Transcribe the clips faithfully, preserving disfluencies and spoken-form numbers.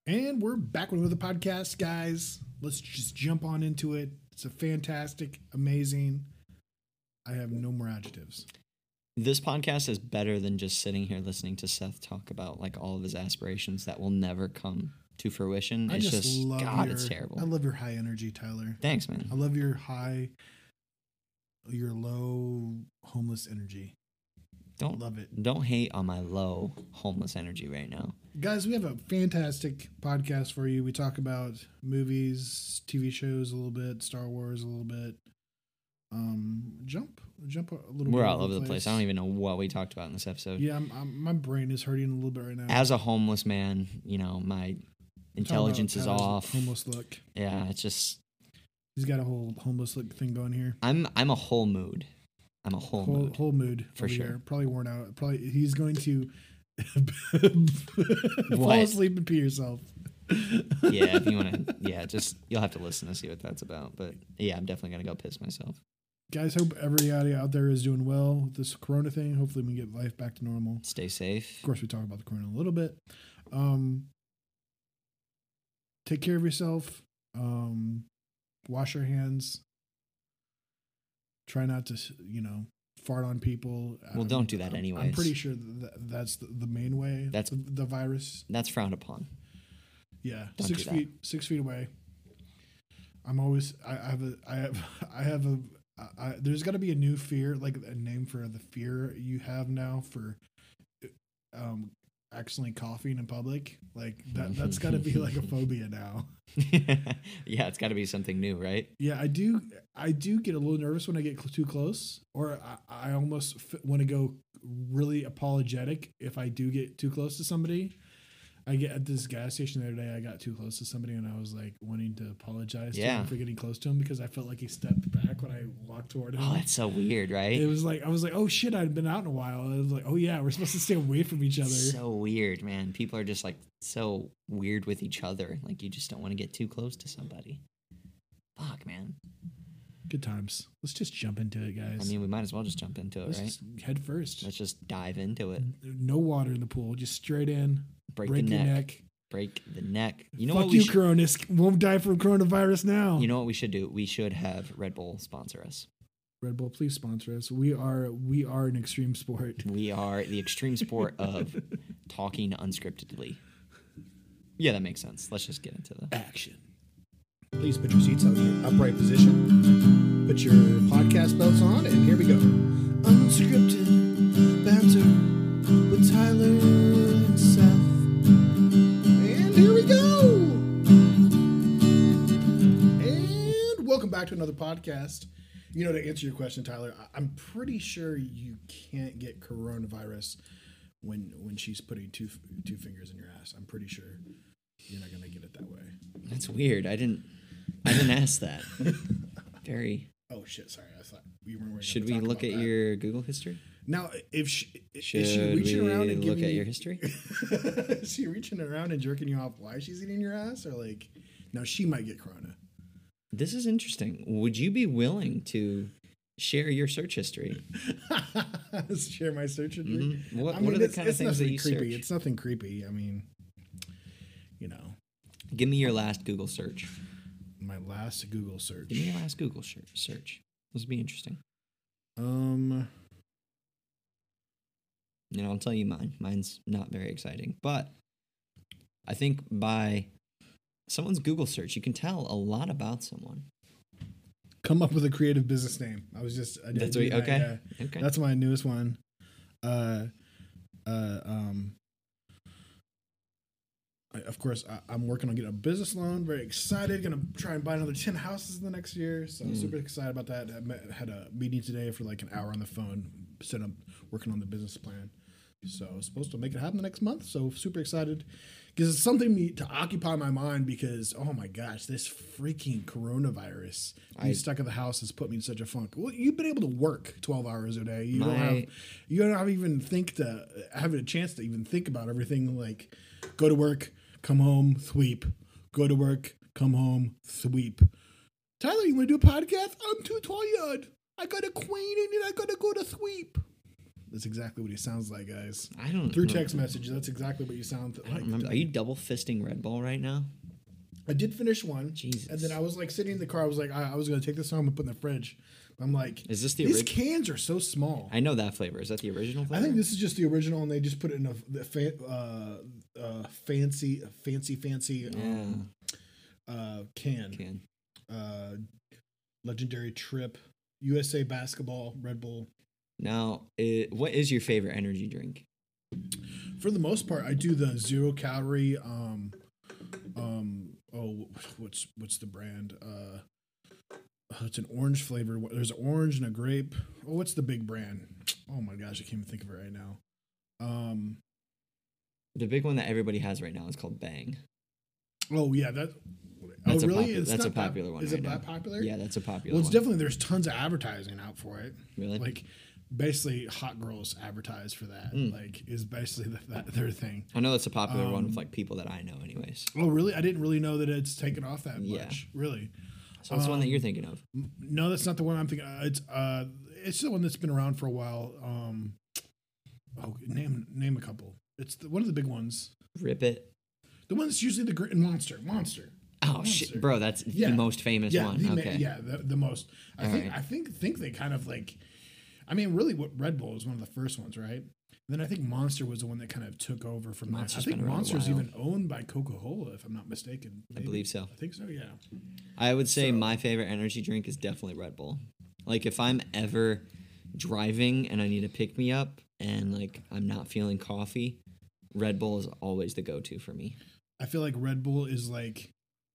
And we're back with another podcast, guys. Let's just jump on into it. It's a fantastic, amazing. I have no more adjectives. This podcast is better than just sitting here listening to Seth talk about like all of his aspirations that will never come to fruition. I It's just, just, love God, your, it's terrible. I love your high energy, Tyler. Thanks, man. I love your high, your low homeless energy. Don't love it. Don't hate on my low homeless energy right now. Guys, we have a fantastic podcast for you. We talk about movies, T V shows a little bit, Star Wars a little bit. Um, jump, jump a little bit. We're all over the place. I don't even know what we talked about in this episode. Yeah, I'm, I'm, my brain is hurting a little bit right now. As a homeless man, you know, my intelligence is off. Homeless look. Yeah, it's just. He's got a whole homeless look thing going here. I'm I'm a whole mood. I'm a whole, whole mood. Whole mood for over sure. Here. Probably worn out. Probably he's going to fall asleep and pee yourself. Yeah, if you want to. Yeah, just you'll have to listen to see what that's about. But yeah, I'm definitely gonna go piss myself. Guys, hope everybody out there is doing well with this Corona thing. Hopefully, we can get life back to normal. Stay safe. Of course, we talk about the Corona a little bit. Um, take care of yourself. Um, wash your hands. Try not to, you know, fart on people. Well, don't do that I'm, anyways. I'm pretty sure that that's the, the main way. That's the, the virus. That's frowned upon. Yeah, don't six feet, six feet away. I'm always. I, I have a. I have. I have a. I, there's got to be a new fear, like a name for the fear you have now for, um, accidentally coughing in public. Like that. That's got to be like a phobia now. Yeah, it's got to be something new, right? Yeah, I do. I do get a little nervous when I get cl- too close, or I, I almost f- want to go really apologetic if I do get too close to somebody. I get at this gas station the other day. I got too close to somebody, and I was like wanting to apologize yeah. to him for getting close to him because I felt like he stepped back when I walked toward him. Oh, that's so weird, right? It was like I was like, oh shit, I'd been out in a while. I was like, oh yeah, we're supposed to stay away from each other. So weird, man. People are just like so weird with each other. Like you just don't want to get too close to somebody. Fuck, man. Good times. Let's just jump into it, guys. I mean, we might as well just jump into it, Let's right? just head first. Let's just dive into it. No water in the pool. Just straight in. Break, break the your neck. neck. Break the neck. You know Fuck what we you, should, Corona. Won't die from coronavirus now. You know what we should do? We should have Red Bull sponsor us. Red Bull, please sponsor us. We are we are an extreme sport. We are the extreme sport of talking unscriptedly. Yeah, that makes sense. Let's just get into the action. Please put your seats out in your upright position. Put your podcast belts on, and here we go. Unscripted banter with Tyler and Seth. And here we go. And welcome back to another podcast. You know, to answer your question, Tyler, I'm pretty sure you can't get coronavirus when when she's putting two two fingers in your ass. I'm pretty sure you're not gonna get it that way. That's weird. I didn't. I didn't ask that. Very. Oh shit! Sorry, I thought we weren't. Should we look at that. Your Google history? Now, if she should is she reaching we around and look giving at you, your history? Is she reaching around and jerking you off while she's eating your ass, or like, now she might get corona? This is interesting. Would you be willing to share your search history? Share my search history. Mm-hmm. What, I what mean, are the it's, kind of it's things that nothing you creepy. search? It's nothing creepy. I mean, you know. Give me your last Google search. My last Google search. Give me your last Google search. This would be interesting. Um, you know, I'll tell you mine. Mine's not very exciting, but I think by someone's Google search, you can tell a lot about someone. Come up with a creative business name. I was just I that's what, okay. That, yeah. Okay. That's my newest one. Uh, uh, um. I, of course, I, I'm working on getting a business loan. Very excited. Going to try and buy another ten houses in the next year. So Mm. super excited about that. I met, had a meeting today for like an hour on the phone. Set up working on the business plan. So I was supposed to make it happen the next month. So super excited because it's something me, to occupy my mind because, oh my gosh, this freaking coronavirus being I, stuck in the house has put me in such a funk. Well, you've been able to work twelve hours a day. You my, don't have, you don't have even think to have a chance to even think about everything. Like go to work, come home, sweep, go to work, come home, sweep. Tyler, you want to do a podcast? I'm too tired. I got a queen and I got to go to sweep. That's exactly what he sounds like, guys. I don't Through know. text messages, that's exactly what you sound I like. don't remember. Are you double fisting Red Bull right now? I did finish one. Jesus. And then I was like sitting in the car. I was like, I, I was going to take this home and put in the fridge. I'm like, Is this the these original? cans are so small. I know that flavor. Is that the original flavor? I think this is just the original, and they just put it in a the fa- uh, uh, fancy, fancy, fancy um, uh, can. Can. Uh, Legendary Trip, U S A Basketball, Red Bull. Now, it, what is your favorite energy drink? For the most part, I do the zero calorie. Um, um, oh, what's what's the brand? Uh, oh, it's an orange flavor. There's an orange and a grape. Oh, what's the big brand? Oh my gosh, I can't even think of it right now. Um, The big one that everybody has right now is called Bang. oh yeah, that. That's oh a really? popu- It's that's not a popular that, one Is right it now. that popular? Yeah, that's a popular Well, it's one. definitely there's tons of advertising out for it. Really? Like basically, hot girls advertise for that. Mm. Like is basically the, that their thing. I know that's a popular one with Um, like people that I know, anyways. Oh really? I didn't really know that it's taken off that Yeah. much. Really? So what's the one that um, you're thinking of? No, that's not the one I'm thinking. Uh, it's uh, it's the one that's been around for a while. Um, oh, name name a couple. It's the, one of the big ones. Rip It. The one that's usually the great Monster. Monster. Oh Monster. shit, bro! That's Yeah. the most famous Yeah, one. the, ma- Okay. yeah, the, the most. I All think right. I think think they kind of like. I mean, really, what Red Bull was one of the first ones, right? Then I think Monster was the one that kind of took over from that. I Monster's think been around a Monster's while. even owned by Coca-Cola, if I'm not mistaken. I Maybe. believe so. I think so. Yeah. I would say So- my favorite energy drink is definitely Red Bull. Like if I'm ever driving and I need to pick me up and like I'm not feeling coffee, Red Bull is always the go-to for me. I feel like Red Bull is like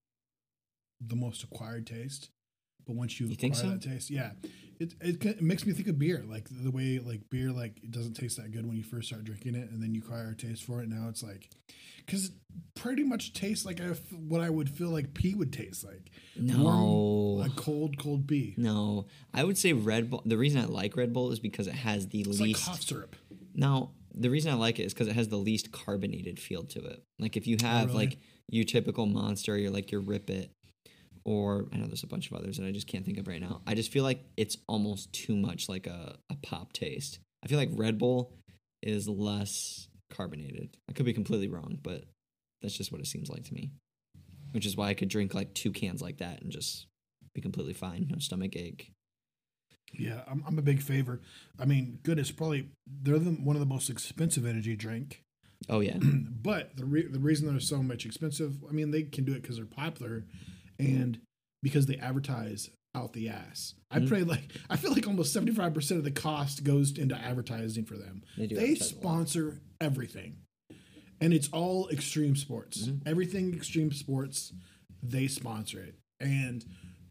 the most acquired taste, but once you, You acquire think so? that taste, yeah, it, it it makes me think of beer, like the way like beer like it doesn't taste that good when you first start drinking it, and then you acquire a taste for it. Now it's like, because it pretty much tastes like I f- what I would feel like pee would taste like. No. Warm, a cold cold pee. No, I would say Red Bull. The reason I like Red Bull is because it has the It's like least. cough syrup. No, the reason I like it is because it has the least carbonated feel to it. Like if you have really? like your typical Monster, you're like your Rip It, or I know there's a bunch of others that I just can't think of right now. I just feel like it's almost too much like a, a pop taste. I feel like Red Bull is less carbonated. I could be completely wrong, but that's just what it seems like to me. Which is why I could drink like two cans like that and just be completely fine, no stomach ache. Yeah, I'm, I'm a big favor. I mean, goodness, probably they're the, one of the most expensive energy drink. Oh yeah, But the re- the reason they're so much expensive, I mean, they can do it because they're popular, and because they advertise out the ass. I Mhm. pray like I feel like almost seventy five percent of the cost goes into advertising for them. They do They advertise a lot. sponsor everything, and it's all extreme sports. Mhm. Everything extreme sports, they sponsor it, and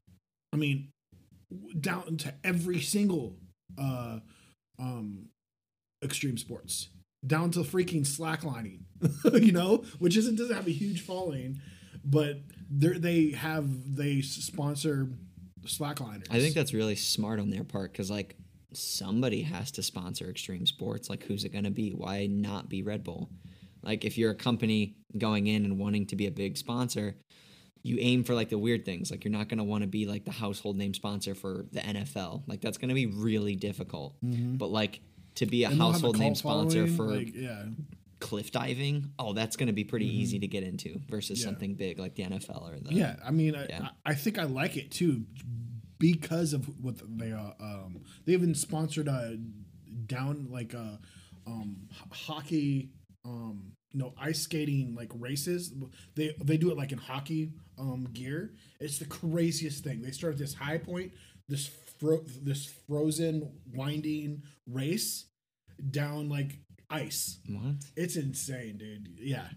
I mean, w- down to every single uh, um, extreme sports, down to freaking slacklining, you know, which isn't doesn't have a huge following, but they they have they sponsor slackliners. I think that's really smart on their part because like somebody has to sponsor extreme sports. Like who's it going to be? Why not be Red Bull? Like if you're a company going in and wanting to be a big sponsor, you aim for like the weird things. Like you're not going to want to be like the household name sponsor for the N F L. Like that's going to be really difficult. But like to be a And they'll have household cult name sponsor following, for like, yeah. cliff diving, oh, that's going to be pretty easy to get into versus Yeah. something big like the N F L or the Yeah, I mean, I, Yeah. I I think I like it too because of what they uh, um they even sponsored a down like a um h- hockey um no ice skating like races. They they do it like in hockey um gear. It's the craziest thing. They start at this high point, this fro- this frozen winding race down like ice. what? It's insane, dude. Yeah.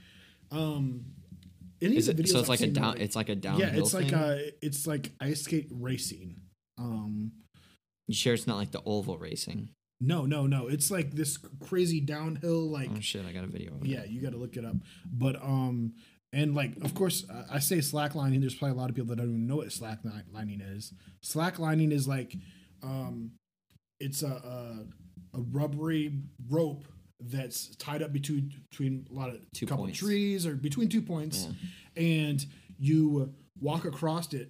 Um. Any Is of the it, videos so it's I've like a seen down. lately- It's like a downhill. yeah, it's like thing? uh it's like ice skate racing. Um. You sure it's not like the oval racing? No, no, no. It's like this crazy downhill. Like, Oh shit! I got a video. Of yeah, it. you got to look it up. But um, and like, of course, I- I say slacklining. There's probably a lot of people that don't even know what slacklining is. Slacklining is like, um, it's a a, a rubbery rope that's tied up between between a lot of Two couple points. trees or between two points, and you walk across it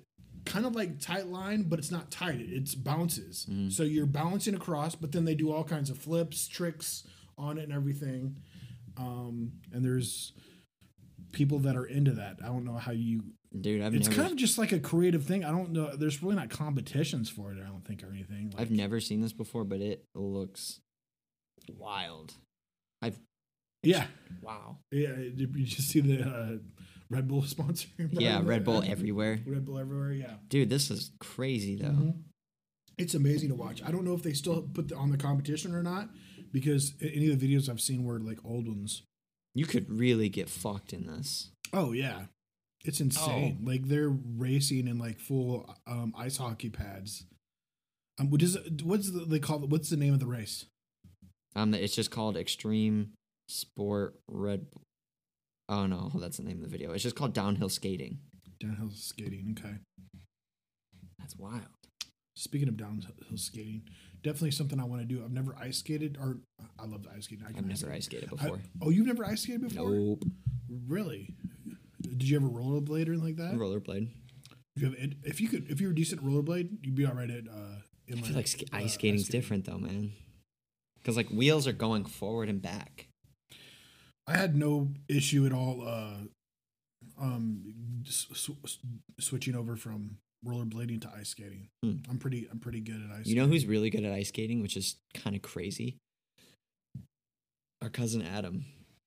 kind of like tight line, but it's not tight. It's bounces. Mm. So you're balancing across, but then they do all kinds of flips, tricks on it, and everything. Um, and there's people that are into that. I don't know how you. Dude, I've it's never. kind of just like a creative thing. I don't know. There's really not competitions for it. I don't think or anything. Like, I've never seen this before, but it looks wild. I've. Yeah. Wow. Yeah. Did you just see the uh, Red Bull sponsor? Yeah, Red Bull everywhere. Red Bull everywhere. Yeah. Dude, this is crazy though. Mm-hmm. It's amazing to watch. I don't know if they still put the, on the competition or not, because any of the videos I've seen were like old ones. You could really get fucked in this. Oh yeah, it's insane. Oh. Like they're racing in like full um, ice hockey pads. Um, what is it, what's the, they call it? What's the name of the race? Um, it's just called Extreme Sport Red. Bull. Oh no, that's the name of the video. It's just called Downhill Skating. Downhill skating. Okay. That's wild. Speaking of downhill skating, definitely something I want to do. I've never ice skated, or I love ice skating. I I've never ice skated I, before. oh, you've never ice skated before? Nope. Really? Did you ever rollerblade or anything like that? Rollerblade. If you, have, if you could, if you were decent at rollerblade, you'd be all right at. Uh, I feel like sk- uh, ice skating's ice skating. different though, man. Because like wheels are going forward and back. I had no issue at all. Uh, um, sw- sw- switching over from rollerblading to ice skating. Hmm. I'm pretty. I'm pretty good at ice. You know skating. who's really good at ice skating, which is kind of crazy? Our cousin Adam.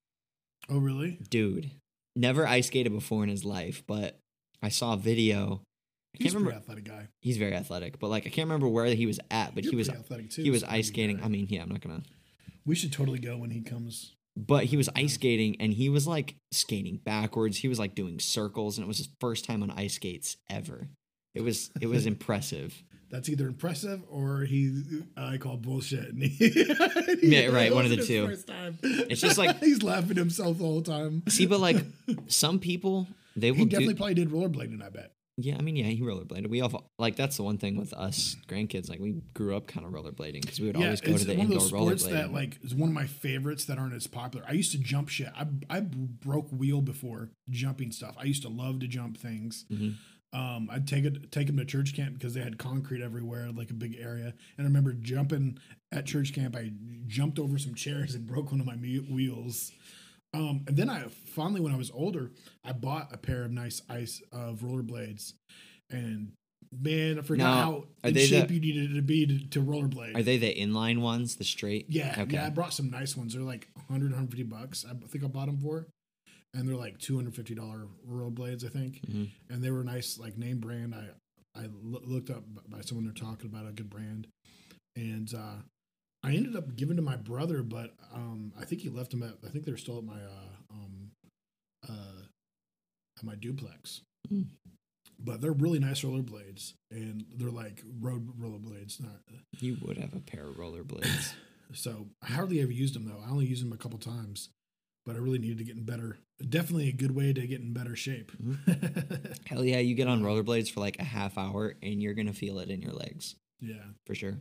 Oh really? Dude, never ice skated before in his life, but I saw a video. I He's can't a remember. pretty athletic guy. He's very athletic, but like I can't remember where he was at, but You're he was pretty athletic too. he was so ice maybe skating. you're I mean, yeah, I'm not gonna. We should totally go when he comes. But he was ice skating and he was like skating backwards. He was like doing circles, and it was his first time on ice skates ever. It was it was impressive. That's either impressive or he I call bullshit. And he, Yeah, right, it one of the wasn't his two. first time. It's just like- he's laughing at himself the whole time. See, but like some people, they will He do. definitely probably did rollerblading. I bet. Yeah, I mean, yeah, he rollerbladed. We all like that's the one thing with us grandkids. Like we grew up kind of rollerblading because we would Yeah, always go it's to the one of indoor those sports rollerblading. that like is one of my favorites that aren't as popular. I used to jump shit. I I broke wheel before jumping stuff. I used to love to jump things. Mhm. Um, I'd take it take them to church camp because they had concrete everywhere, like a big area. And I remember jumping at church camp. I jumped over some chairs and broke one of my me- wheels. Um, and then I finally, when I was older, I bought a pair of nice ice of rollerblades. And man, I forgot Now, how are in they shape the- you needed to be to, to rollerblade. Are they the inline ones, the straight? Yeah, Okay. yeah. I brought some nice ones. They're like one hundred, one hundred fifty bucks. I think I bought them for, and they're like two hundred fifty dollars rollerblades, I think. Mhm. And they were nice, like name brand. I I lo- looked up by someone they're talking about a good brand, and uh, I ended up giving to my brother, but um, I think he left them at. I think they're still at my uh, um, uh, at my duplex. Mm. But they're really nice rollerblades, and they're like road rollerblades, not. You would have a pair of rollerblades. So I hardly ever used them though. I only used them a couple times, but I really needed to get in better. Definitely a good way to get in better shape. Hell yeah, you get on rollerblades for like a half hour and you're gonna feel it in your legs Yeah. for sure.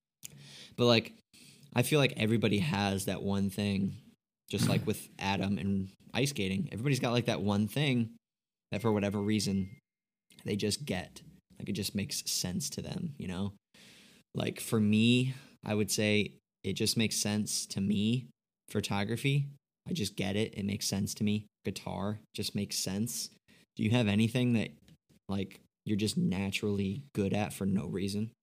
But like, I feel like everybody has that one thing, just like with Adam and ice skating. Everybody's got like that one thing that for whatever reason they just get. Like it just makes sense to them, you know? Like for me, I would say it just makes sense to me. Photography, I just get it. It makes sense to me. Guitar just makes sense. Do you have anything that like you're just naturally good at for no reason?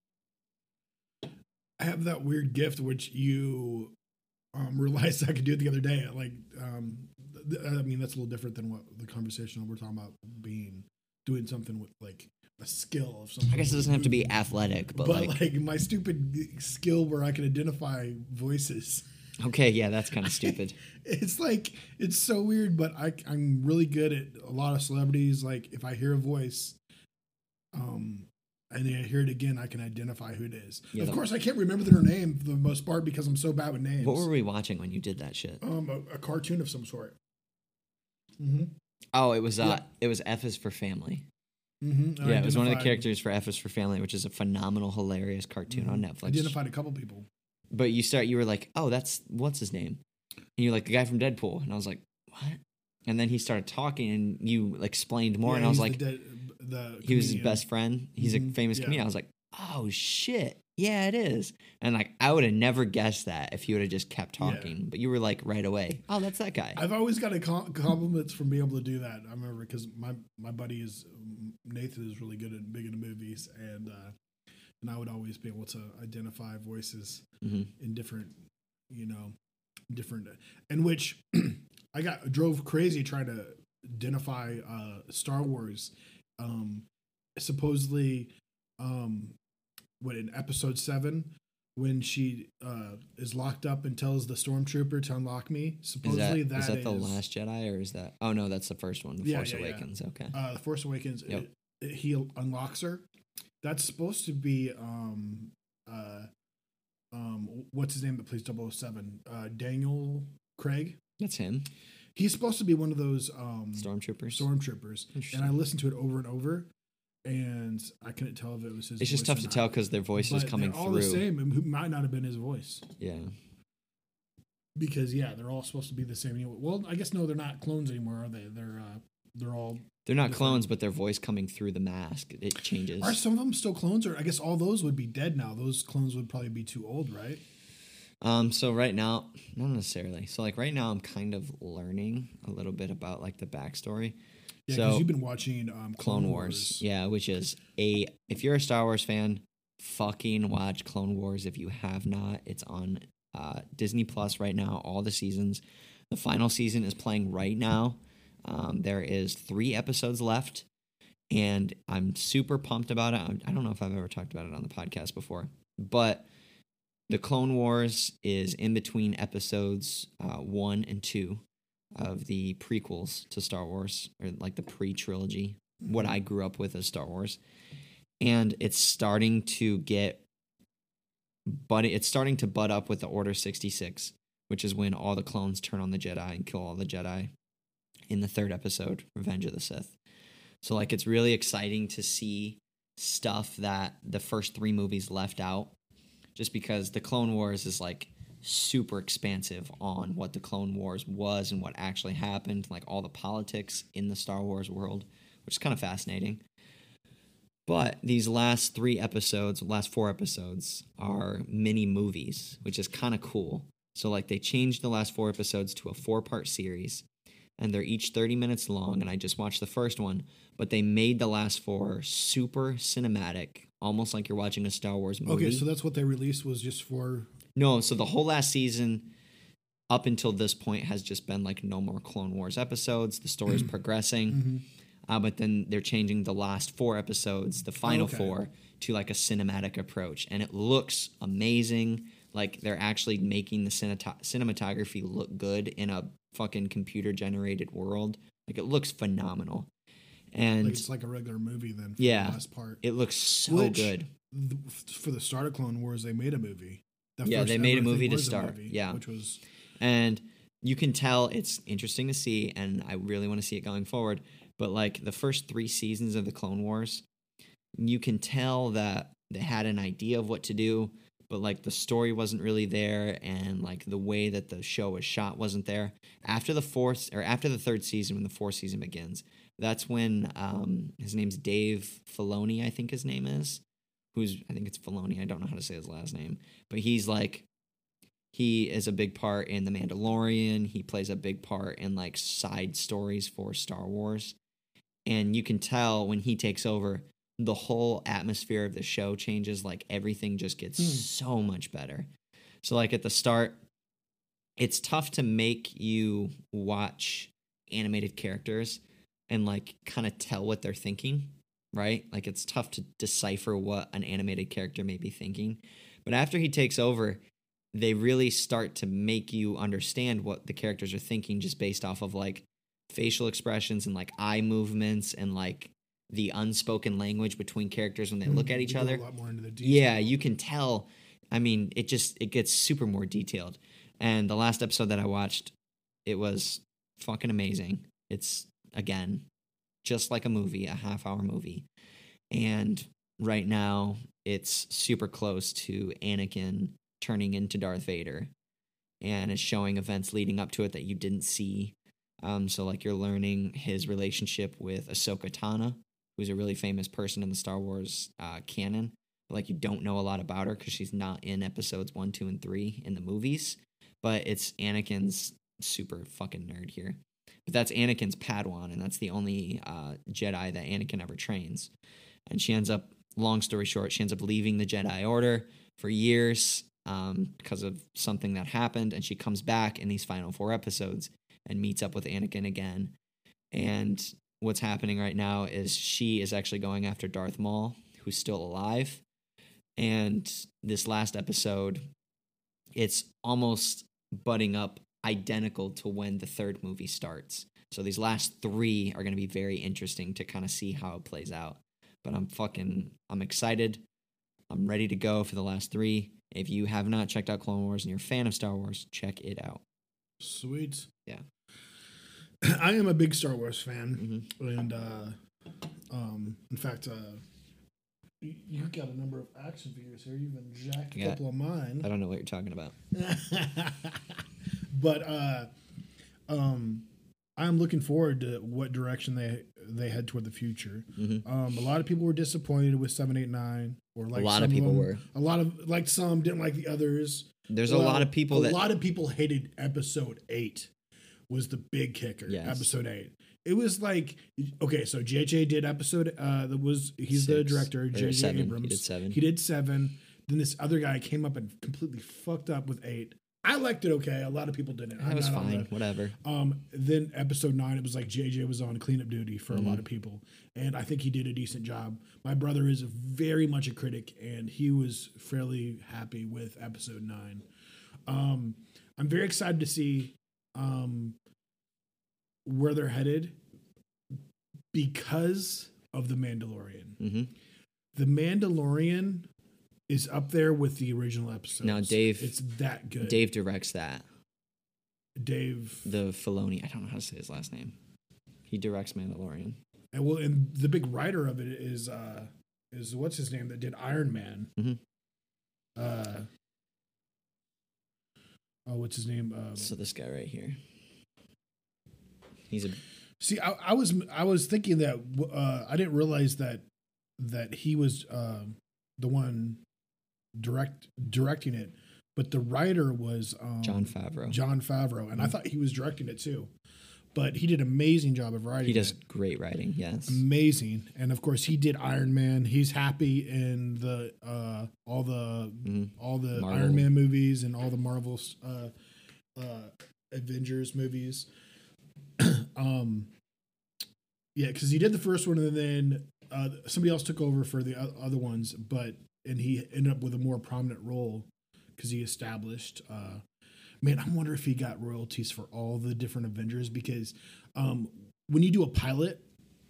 I have that weird gift which you um, realized I could do it the other day. Like, um, th- I mean, that's a little different than what the conversation we're talking about being doing something with like a skill of something. I guess it doesn't have to be athletic, but, But, like, like, my stupid skill where I can identify voices. okay, yeah, that's kind of stupid. It's like it's so weird, but I I'm really good at a lot of celebrities. Like if I hear a voice, um, and then I hear it again, I can identify who it is. Yeah, of the- course, I can't remember their name for the most part because I'm so bad with names. What were we watching when you did that shit? Um, a, a cartoon of some sort. Mm-hmm. Oh, it was uh, Yeah. it was F is for Family. Mm-hmm. Yeah, it was one of the characters for F is for Family, which is a phenomenal, hilarious cartoon Mhm. on Netflix. Identified a couple people. But you start, you were like, oh, that's what's his name? And you're like the guy from Deadpool, and I was like, what? And then he started talking, and you explained more, Yeah, and I was he's like, the, dead, the he was his comedian. best friend. He's Mhm, a famous yeah. comedian. I was like, oh shit, yeah, it is. And like, I would have never guessed that if you would have just kept Yeah. talking. But you were like right away, oh, that's that guy. I've always got a com- compliments from being able to do that. I remember because my my buddy is Nathan is really good at big into movies, and uh, and I would always be able to identify voices hmm in different, you know, different in which I got drove crazy trying to identify uh, Star Wars. Um, supposedly, um, what in Episode Seven when she uh, is locked up and tells the stormtrooper to unlock me. Is Supposedly that, that is that is the Last Jedi or is that? Oh no, that's the first one, The Yeah, Force yeah, yeah. Awakens. Okay. uh, the Force Awakens. Yep. It, it, he unlocks her. That's supposed to be um uh um what's his name that plays double oh seven? Uh, Daniel Craig. That's him. He's supposed to be one of those um Stormtroopers. stormtroopers. Interesting. And I listened to it over and over, and I couldn't tell if it was his. It's just voice tough or to not. tell because their voice is But coming they're all through. the same. It might not have been his voice Yeah. because yeah, they're all supposed to be the same. Anyway. Well, I guess no, they're not clones anymore, are they? They're uh, they're all. They're not different. clones, but their voice coming through the mask, it changes. Are some of them still clones, or I guess all those would be dead now? Those clones would probably be too old, right? Um, so right now, not necessarily. So like right now, I'm kind of learning a little bit about like the backstory. Yeah, because so you've been watching um, Clone, Clone Wars. Wars. Yeah, which is a if you're a Star Wars fan, fucking watch Clone Wars if you have not. It's on uh, Disney Plus right now, all the seasons. The final season is playing right now. Um, there is three episodes left, and I'm super pumped about it. I don't know if I've ever talked about it on the podcast before, but the Clone Wars is in between episodes uh, one and two of the prequels to Star Wars, or like the pre-trilogy, what I grew up with as Star Wars. And it's starting to get, but it's starting to butt up with the Order sixty-six, which is when all the clones turn on the Jedi and kill all the Jedi in the third episode, Revenge of the Sith. So like it's really exciting to see stuff that the first three movies left out, just because the Clone Wars is like super expansive on what the Clone Wars was and what actually happened, like all the politics in the Star Wars world, which is kind of fascinating. But these last three episodes, last four episodes, are mini movies, which is kind of cool. So like they changed the last four episodes to a four-part series, and they're each thirty minutes long, and I just watched the first one, but they made the last four super cinematic, almost like you're watching a Star Wars movie. Okay, so that's what they released was just for. No, so the whole last season up until this point has just been like no more Clone Wars episodes. The story's progressing. Mm-hmm. Uh, but then they're changing the last four episodes, the final Okay. four, to like a cinematic approach. And it looks amazing. Like they're actually making the cineto- cinematography look good in a fucking computer generated world. Like it looks phenomenal. And Like it's like a regular movie then. For Yeah. the last part. it looks so Which- good. The, for the start of Clone Wars, they made a movie. The Yeah, first they made a ever thing movie to was start, yeah. which was And you can tell it's interesting to see, and I really want to see it going forward. But like the first three seasons of the Clone Wars, you can tell that they had an idea of what to do, but like the story wasn't really there, and like the way that the show was shot wasn't there. After the fourth or after the third season, when the fourth season begins, that's when um, his name's Dave Filoni, I think his name is. Who's I think it's Filoni. I don't know how to say his last name, but he's like. He is a big part in The Mandalorian. He plays a big part in like side stories for Star Wars. And you can tell when he takes over, the whole atmosphere of the show changes. Like everything just gets Hmm. so much better. So like at the start, it's tough to make you watch animated characters and like kind of tell what they're thinking, right? Like it's tough to decipher what an animated character may be thinking. But after he takes over, they really start to make you understand what the characters are thinking just based off of like facial expressions and like eye movements and like the unspoken language between characters when they look at each They go other. A lot more into the detail. Yeah, you can tell. I mean, it just it gets super more detailed. And the last episode that I watched, it was fucking amazing. It's again just like a movie, a half hour movie. And right now it's super close to Anakin turning into Darth Vader, and it's showing events leading up to it that you didn't see. Um, so like you're learning his relationship with Ahsoka Tano, who's a really famous person in the Star Wars uh, canon. But, like, you don't know a lot about her because she's not in episodes one, two, and three in the movies. But it's Anakin's super fucking nerd here. But that's Anakin's Padawan, and that's the only uh, Jedi that Anakin ever trains. And she ends up, long story short, she ends up leaving the Jedi Order for years um, because of something that happened. And she comes back in these final four episodes and meets up with Anakin again. And what's happening right now is she is actually going after Darth Maul, who's still alive. And this last episode, it's almost butting up identical to when the third movie starts. So these last three are going to be very interesting to kind of see how it plays out. But I'm fucking, I'm excited. I'm ready to go for the last three. If you have not checked out Clone Wars and you're a fan of Star Wars, check it out. Sweet. Yeah. I am a big Star Wars fan. Mm-hmm. And, uh, um, in fact, uh, you, you got a number of action figures here. You've been jacked a Yeah. couple of mine. I don't know what you're talking about. But uh, um, I'm looking forward to what direction they they head toward the future. Mm-hmm. Um, a lot of people were disappointed with seven, eight, nine, or like A lot some of people them. were. A lot of like some didn't like the others. There's Well, a lot of people a that. lot of people hated episode eight. Was the big kicker. Yes. Episode eight. It was like okay, so J J did episode. Uh, that was he's the Six, director. or J J seven. Abrams. He did seven. He did seven. Then this other guy came up and completely fucked up with eight. I liked it okay. A lot of people didn't. That I'm was not on fine. the- Whatever. Um, then episode nine, it was like J J was on cleanup duty for Mhm. a lot of people, and I think he did a decent job. My brother is very much a critic, and he was fairly happy with episode nine. Um, I'm very excited to see um, where they're headed because of the Mandalorian. Mm-hmm. The Mandalorian is up there with the original episodes. Now, Dave- it's that good. Dave directs that. Dave, The Filoni. I don't know how to say his last name. He directs Mandalorian. and well, and the big writer of it is uh is what's his name that did Iron Man. Mhm. Uh, oh, what's his name? Um, So this guy right here. He's a see, I, I was I was thinking that uh, I didn't realize that that he was uh, the one direct directing it, but the writer was um, Jon Favreau. Jon Favreau, and I thought he was directing it too. But he did an amazing job of writing He does it. great writing. Yes. Amazing. And of course he did Iron Man. He's happy in the uh all the Mhm. all the Marvel. Iron Man movies and all the Marvel uh uh Avengers movies. um yeah, cuz he did the first one and then uh somebody else took over for the o- other ones, but and he ended up with a more prominent role cuz he established uh man, I wonder if he got royalties for all the different Avengers because um, when you do a pilot,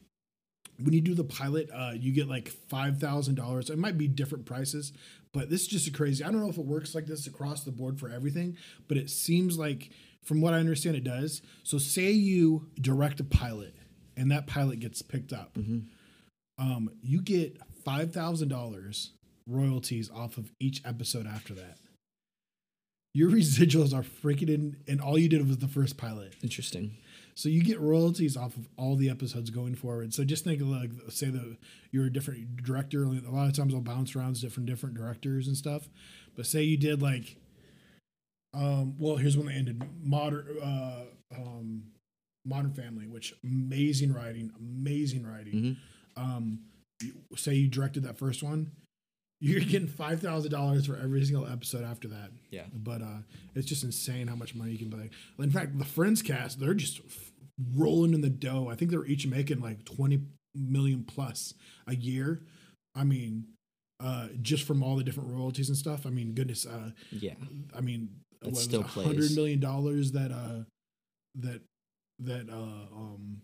when you do the pilot, uh, you get like five thousand dollars. It might be different prices, but this is just a crazy. I don't know if it works like this across the board for everything, but it seems like, from what I understand, it does. So, say you direct a pilot and that pilot gets picked up, Mhm. um, you get five thousand dollars royalties off of each episode after that. Your residuals are freaking in, and all you did was the first pilot. Interesting. So you get royalties off of all the episodes going forward. So just think of like, say that you're a different director. A lot of times I'll bounce around to different different directors and stuff. But say you did like, um, well, here's when they ended modern, uh, um, Modern Family, which amazing writing, amazing writing. Mhm. Um, you, say you directed that first one. You're getting five thousand dollars for every single episode after that. Yeah. But uh, it's just insane how much money you can make. In fact, the Friends cast, they're just f- rolling in the dough. I think they're each making like twenty million plus a year. I mean, uh, just from all the different royalties and stuff. I mean, goodness. Uh, Yeah. I mean, That what was still it, plays. hundred million dollars that uh, that that uh, um,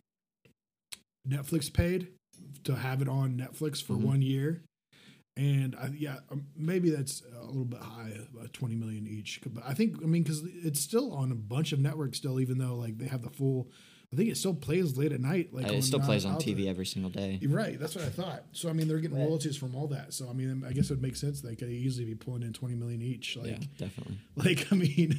Netflix paid to have it on Netflix for Mhm. one year. And I, yeah, um, maybe that's a little bit high, about twenty million each. But I think, I mean, because it's still on a bunch of networks still, even though like they have the full. I think it still plays late at night. Like Uh, on it still plays on out T V there. every single day. You're right. That's what I thought. So I mean, they're getting Right. royalties from all that. So I mean, I guess it would make sense. They could easily be pulling in twenty million each. Like, Yeah, definitely. like I mean,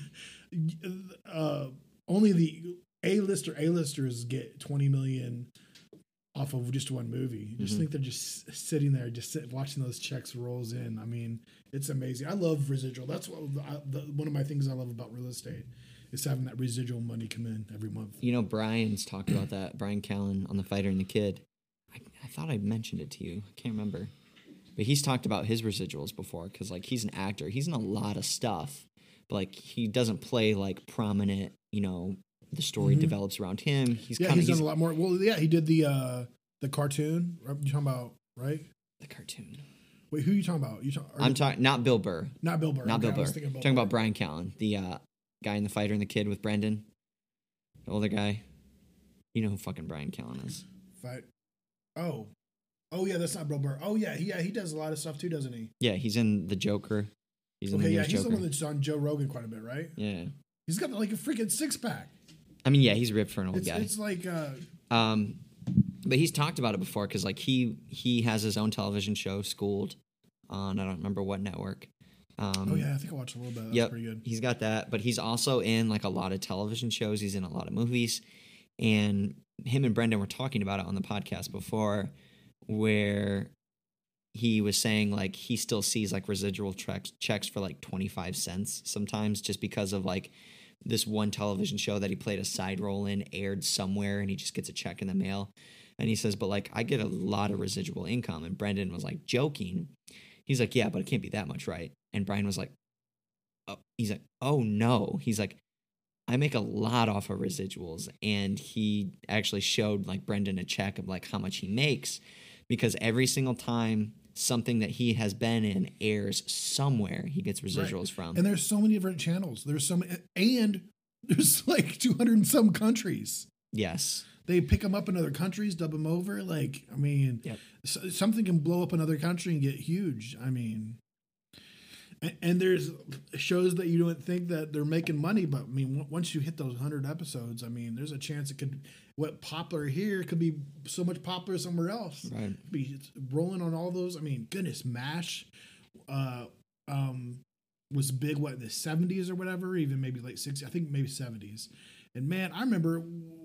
uh, only the A-lister A-listers get twenty million off off of just one movie. You just Mhm. think they're just sitting there, just sit, watching those checks rolls in. I mean, it's amazing. I love residual. That's what I, the, one of my things I love about real estate is having that residual money come in every month. You know, Brian's talked about that. Brian Callen on The Fighter and the Kid. I, I thought I mentioned it to you. I can't remember. But he's talked about his residuals before because, like, he's an actor. He's in a lot of stuff. But, like, he doesn't play, like, prominent, you know, the story Mhm. develops around him. He's Yeah, kind he's of done a lot more. Well, yeah, he did the uh, the cartoon. You're talking about, right? the cartoon. Wait, who are you talking about? You talk, I'm talking, not Bill Burr. not Bill Burr. Not Okay, Bill I Burr. was thinking Bill Talking Burr. about Brian Callen, the uh, guy in The Fighter and the Kid with Brendan. The older guy. You know who fucking Brian Callen is. Fight. Oh, oh yeah, that's not Bill Burr. Oh yeah, he, yeah, he does a lot of stuff too, doesn't he? Yeah, he's in The Joker. He's in Okay, the yeah, newest he's Joker. the one that's on Joe Rogan quite a bit, right? Yeah. He's got like a freaking six pack. I mean, yeah, he's ripped for an old It's, guy. it's like uh, Um, but he's talked about it before because like he he has his own television show, Schooled, on I don't remember what network. Um, oh yeah, I think I watched a little bit. That's yep, pretty good. he's got that, but he's also in like a lot of television shows. He's in a lot of movies, and him and Brendan were talking about it on the podcast before, where he was saying like he still sees like residual checks checks for like twenty-five cents sometimes just because of like this one television show that he played a side role in aired somewhere and he just gets a check in the mail. And he says, but like I get a lot of residual income. And Brendan was like joking. He's like, yeah, but it can't be that much, right? And Brian was like, oh, he's like, oh no. He's like, I make a lot off of residuals. And he actually showed like Brendan a check of like how much he makes because every single time something that he has been in airs somewhere, he gets residuals Right. from. And there's so many different channels. There's so many, and there's like two hundred and some countries. Yes. They pick them up in other countries, dub them over. Like, I mean, Yep. so, something can blow up another country and get huge. I mean, and, and there's shows that you don't think that they're making money, but I mean, w- once you hit those hundred episodes, I mean, there's a chance it could, what popular here could be so much popular somewhere else. Right. Be rolling on all those. I mean, goodness, MASH, uh, um, was big. What in the seventies or whatever, even maybe late sixties. I think maybe seventies. And man, I remember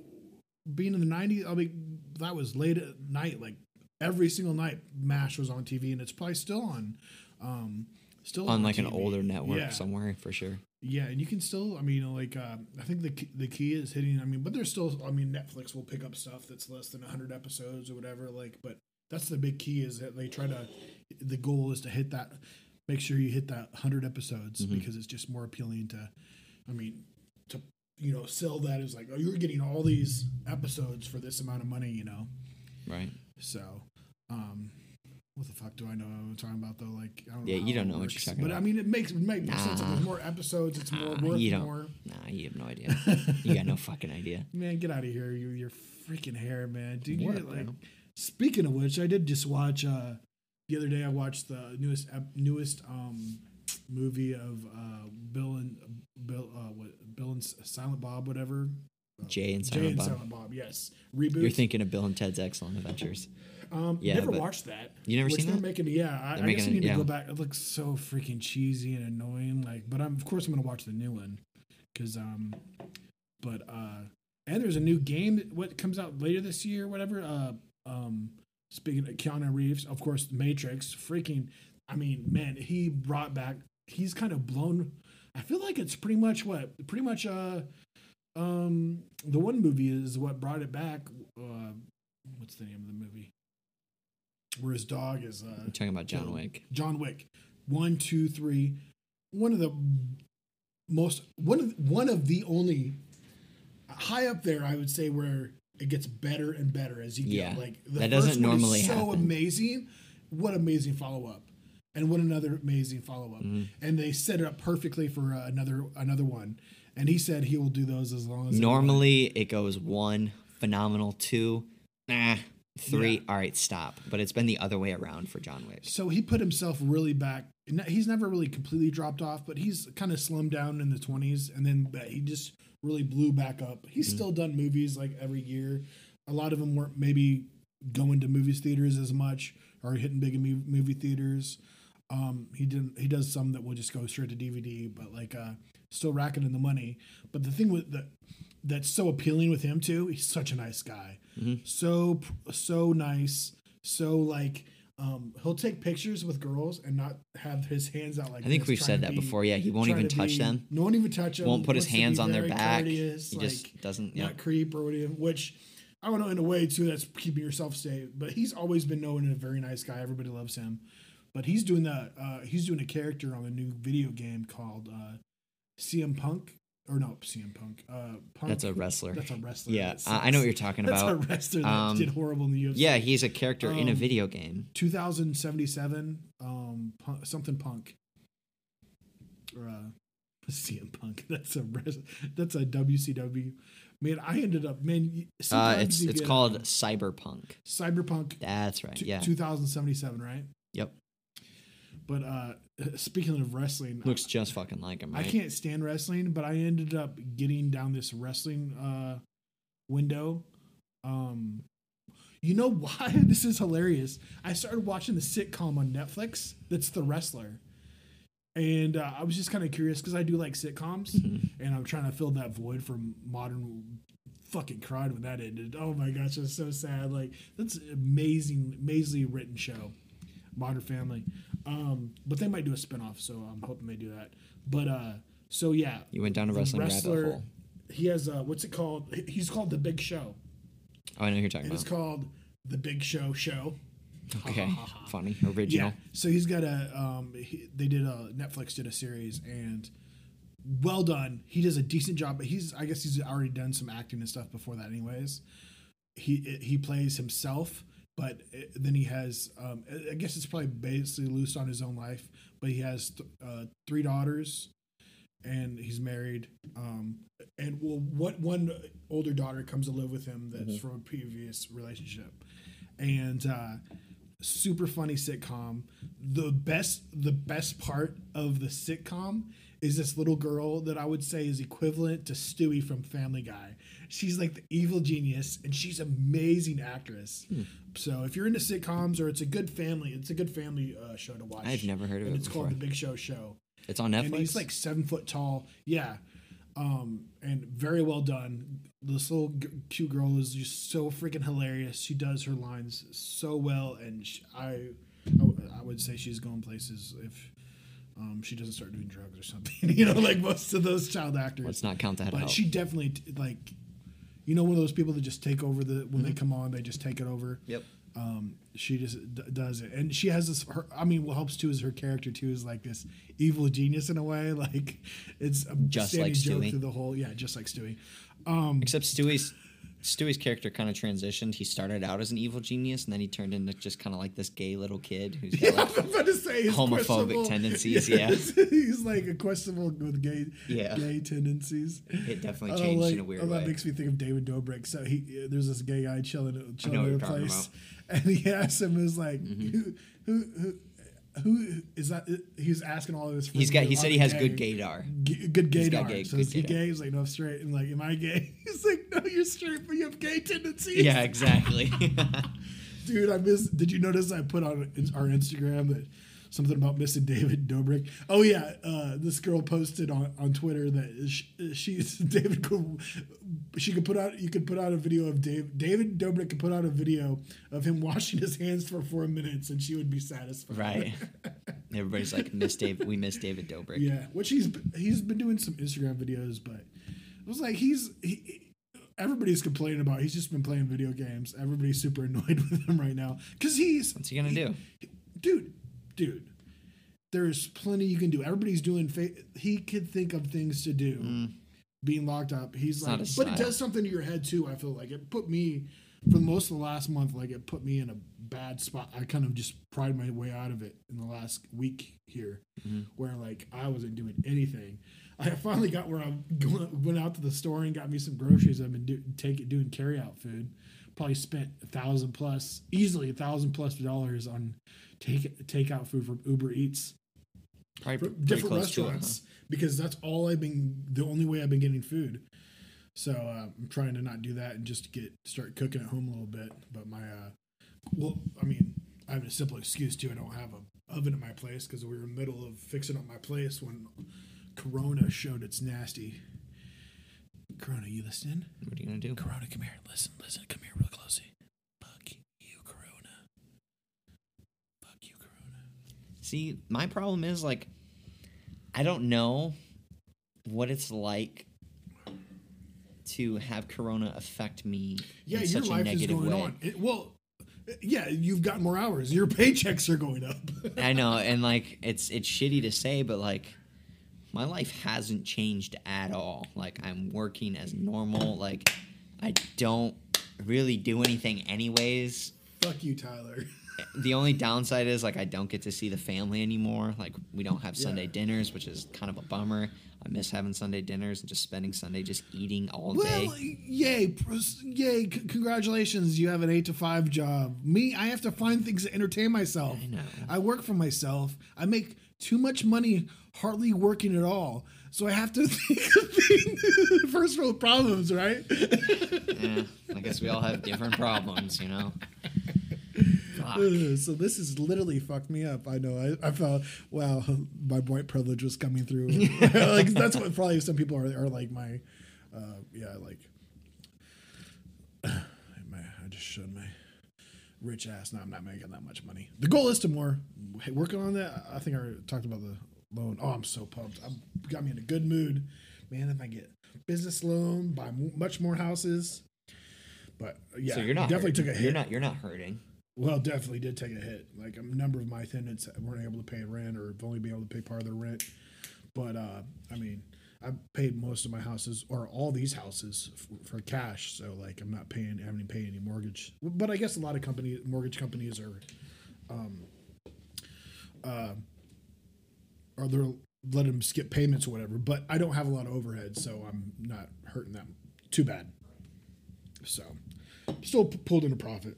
being in the nineties. I mean, that was late at night, like every single night. MASH was on T V, and it's probably still on. Um, still On like an T V. older network Yeah. somewhere for sure. Yeah, and you can still, I mean, like, uh, I think the key- the key is hitting. I mean, but there's still, I mean, Netflix will pick up stuff that's less than one hundred episodes or whatever. Like, but that's the big key is that they try to. The goal is to hit that. Make sure you hit that one hundred episodes Mhm. because it's just more appealing to. I mean, to you know, sell that as like, oh, you're getting all these episodes for this amount of money, you know. Right. So, um, what the fuck do I know what I'm talking about though? Like, I don't Yeah, know you how don't it know what works. you're talking but about. I mean, it makes it makes sense. If Nah. there's more episodes, it's more Nah, worth you don't. more. Nah, you have no idea. You got no fucking idea. Man, get out of here! You, your freaking hair, man, dude. What, You're like. bro? Speaking of which, I did just watch. Uh, the other day, I watched the newest ep- newest um, movie of uh, Bill and Bill uh, what Bill and Silent Bob, whatever. Uh, Jay and Jay Silent and Bob. Silent Bob. Yes, reboot. You're thinking of Bill and Ted's Excellent Adventures. Um, Yeah, never but- watched that. You never Which seen they're that? making, yeah. I, They're I guess I making it, need to yeah. go back. It looks so freaking cheesy and annoying. Like, but I'm of course I'm gonna watch the new one, because um, but uh, and there's a new game that what comes out later this year, whatever. Uh, um, speaking of Keanu Reeves, of course, Matrix. Freaking, I mean, man, he brought back. He's kind of blown. I feel like it's pretty much what, pretty much uh, um, the one movie is what brought it back. Uh, what's the name of the movie? Where his dog is uh, You're talking about John John- Wick. John Wick. One, two, three. One of the most one of one of the only high up there, I would say, where it gets better and better as you Yeah, get. Like the that first doesn't one is normally so happen. amazing. What amazing follow up, and what another amazing follow up. Mhm. And they set it up perfectly for uh, another another one. And he said he will do those as long as they Normally it goes one, phenomenal, two, nah, three, Yeah. all right, stop. But it's been the other way around for John Wick. So he put himself really back. n- He's never really completely dropped off, but he's kind of slimmed down in the twenties, and then but he just really blew back up. He's Mhm. still done movies like every year. A lot of them weren't maybe going to movie theaters as much or hitting big in mo- movie theaters. Um, he didn't. He does some that will just go straight to D V D, but like uh, still racking in the money. But the thing with the that's so appealing with him too. He's such a nice guy, Mhm. so so nice, so like. Um, he'll take pictures with girls and not have his hands out like I think this, we've trying said to that be- before. Yeah, he won't trying even to touch be- them. No one even touch them. Won't put his wants to be hands on their very back. courteous, He like, just doesn't. Yeah. not creep or whatever. Which I don't know, in a way too, that's keeping yourself safe. But he's always been known as a very nice guy. Everybody loves him. But he's doing that. Uh, he's doing a character on a new video game called uh, C M Punk. Or no, C M Punk. Uh, Punk. That's a wrestler. That's a wrestler. Yeah, that I I know what you're talking That's about. a wrestler that Um, did horrible in the U F C. Yeah, he's a character in a Um, video game. two thousand seventy-seven, um, punk, something Punk. Or uh, C M Punk. That's a res- that's a W C W. Man, I ended up man. y- Uh, sometimes it's you it's get, called um, Cyberpunk. Cyberpunk. That's right. t- Yeah. two thousand seventy-seven, right? Yep. But uh, speaking of wrestling, Looks just fucking like him, I right? can't stand wrestling, but I ended up getting down this wrestling uh, window. Um, you know why? This is hilarious. I started watching the sitcom on Netflix that's The Wrestler. And uh, I was just kind of curious because I do like sitcoms, Mm-hmm. and I'm trying to fill that void from modern. Fucking cried when that ended. Oh my gosh, it was so sad. Like, that's an amazing, amazingly written show. Modern Family. Um, but they might do a spinoff, so I'm hoping they do that. But uh, so yeah, You went down a the wrestling wrestler, rabbit hole. he has uh, what's it called? He's called The Big Show. Oh, I know who you're talking And it's about. called The Big Show Show. Okay, funny, original. Yeah. So he's got a. Um, he, they did a Netflix did a series, and well done. He does a decent job, but he's I guess he's already done some acting and stuff before that, anyways. He he plays himself, but it, then he has. Um, I guess it's probably basically loose on his own life, but he has th- uh, three daughters, and he's married. Um, and well, what one older daughter comes to live with him that's from a previous relationship, and. Uh, super funny sitcom. The best the best part of the sitcom is this little girl that I would say is equivalent to Stewie from Family Guy. She's like the evil genius, and she's an amazing actress. Hmm. So if you're into sitcoms or it's a good family, it's a good family uh, show to watch. I've never heard of and it it's before. called The Big Show Show. It's on Netflix. And he's like seven foot tall. Yeah. Um, and very well done. This little g- cute girl is just so freaking hilarious. She does her lines so well, and she, I, I, w- I would say she's going places if um, she doesn't start doing drugs or something. You know, like most of those child actors. Let's not count that But out. she definitely t- like, you know, one of those people that just take over the when they Mm-hmm. come on, they just take it over. Yep. Um, she just d- does it, and she has this. Her, I mean, what helps too is her character too is like this evil genius in a way. Like it's a Just standing like joke Stewie. through the whole. Yeah, just like Stewie. Except Stewie's Stewie's character kind of transitioned. He started out as an evil genius, and then he turned into just kind of like this gay little kid who's got Yeah, like I was about to say his homophobic questionable- tendencies, Yes, he's like a questionable with gay, Yeah. gay tendencies. it definitely Oh, changed like- in a weird oh, that way. makes me think of David Dobrik. So he, there's this gay guy chilling, chilling what in you're a talking place, and he asks him, "Is like Mm-hmm. who, who, who, who is that?" He's asking all of his. He's friends got. if He said I'm he has gay. good gaydar. G- good He's gaydar. got gay- so good is he gaydar. gay? He's like, no, I'm straight. And like, am I gay? He's like, no, you're straight, but you have gay tendencies. Yeah, exactly. Dude, I miss. Did you notice I put on our Instagram that something about missing David Dobrik? Oh yeah, uh, this girl posted on, on Twitter that she, she's David. Could, she could put out. You could put out a video of Dave. David Dobrik could put out a video of him washing his hands for four minutes, and she would be satisfied. Right. Everybody's like, miss Dave. We miss David Dobrik. Yeah, which he's he's been doing some Instagram videos, but it was like he's he, everybody's complaining about. He's just been playing video games. Everybody's super annoyed with him right now because he's What's he gonna do? dude, dude. There's plenty you can do. Everybody's doing. Fa- he could think of things to do. Being locked up, he's It's like, not his but it style. does something to your head too. I feel like it put me for most of the last month. Like it put me in a bad spot. I kind of just pried my way out of it in the last week here, Mm-hmm. where like I wasn't doing anything. I finally got where I going, went out to the store and got me some groceries. I've been do, take, doing carry out food. Probably spent a thousand plus, easily a thousand plus dollars on take takeout food from Uber Eats. Probably From pretty different close to it, restaurants because that's all I've been. The only way I've been getting food. So uh, I'm trying to not do that and just get start cooking at home a little bit. But my, uh, well, I mean, I have a simple excuse too. I don't have a oven at my place because we were in the middle of fixing up my place when Corona showed its nasty Corona, you listening? What are you gonna do? Corona, come here. Listen, listen. Come here real closely. Fuck you, Corona. Fuck you, Corona. See, my problem is like, I don't know what it's like to have Corona affect me Yeah, in your such a life is negative going way. on. It, well, yeah, you've got more hours. Your paychecks are going up. I know, and like it's it's shitty to say, but like my life hasn't changed at all. Like I'm working as normal. Like I don't really do anything anyways. Fuck you, Tyler. The only downside is like I don't get to see the family anymore. Like we don't have Sunday Yeah. dinners, which is kind of a bummer. I miss having Sunday dinners and just spending Sunday just eating all Well, day. yay, pros- yay, c- congratulations. You have an eight to five job. Me, I have to find things to entertain myself. I know. I work for myself. I make too much money hardly working at all. So I have to think of things, first world problems, right? Yeah, I guess we all have different problems, you know. Fuck. Uh, so this has literally fucked me up. I know. I, I felt, wow, my white privilege was coming through. Like that's what probably some people are, are like my, uh, yeah, like, my, I just showed my rich ass. Now I'm not making that much money. The goal is to more working on that. I think I talked about the loan. Oh, I'm so pumped. I'm got me in a good mood, man. If I get business loan, buy m- much more houses. But yeah, So you're not definitely hurting. took a hit. You're not. You're not hurting. Well, definitely did take a hit. Like a number of my tenants weren't able to pay rent or have only been able to pay part of their rent. But uh, I mean, I paid most of my houses or all these houses f- for cash. So like, I'm not paying, having to pay any mortgage. But I guess a lot of company mortgage companies are, um, uh, or they're letting them skip payments or whatever. But I don't have a lot of overhead, so I'm not hurting them too bad. So still p- pulled in a profit.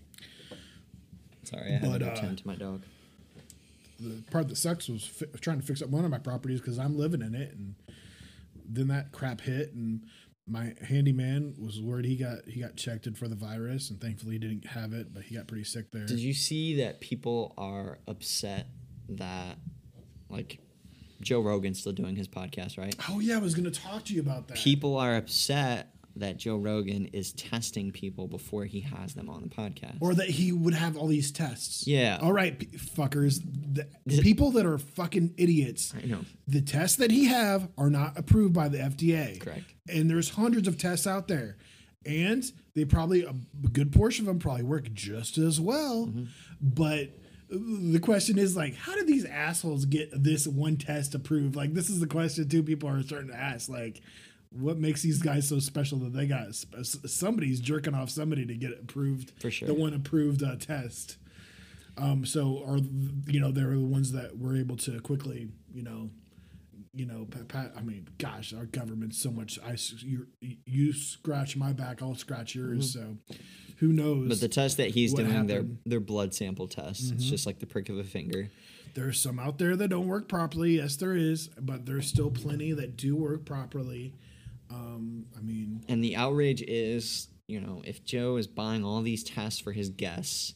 Sorry, I had But, to uh, attend to my dog. The part that sucks was fi- trying to fix up one of my properties because I'm living in it, and then that crap hit, and my handyman was worried he got he got checked in for the virus, and thankfully he didn't have it, but he got pretty sick there. Did you see that people are upset that, like, Joe Rogan's still doing his podcast, right? Oh yeah, I was going to talk to you about that. People are upset that Joe Rogan is testing people before he has them on the podcast. Or that he would have all these tests. Yeah. All right, p- fuckers. The, the people that are fucking idiots. I know. The tests that he have are not approved by the F D A. Correct. And there's hundreds of tests out there. And they probably, a good portion of them probably work just as well. Mm-hmm. But the question is like, how did these assholes get this one test approved? Like, this is the question too people are starting to ask. Like, what makes these guys so special that they got somebody's jerking off somebody to get it approved? For sure. The one approved uh, test. Um, so are, you know, they're the ones that were able to quickly, you know, you know, pat, pat, I mean, gosh, our government's so much. I you, you scratch my back, I'll scratch yours. Mm-hmm. So, who knows? But the test that he's what doing, their happened. their blood sample tests. It's just like the prick of a finger. There's some out there that don't work properly. Yes, there is, but there's still plenty that do work properly. Um, I mean, And the outrage is, you know, if Joe is buying all these tests for his guests,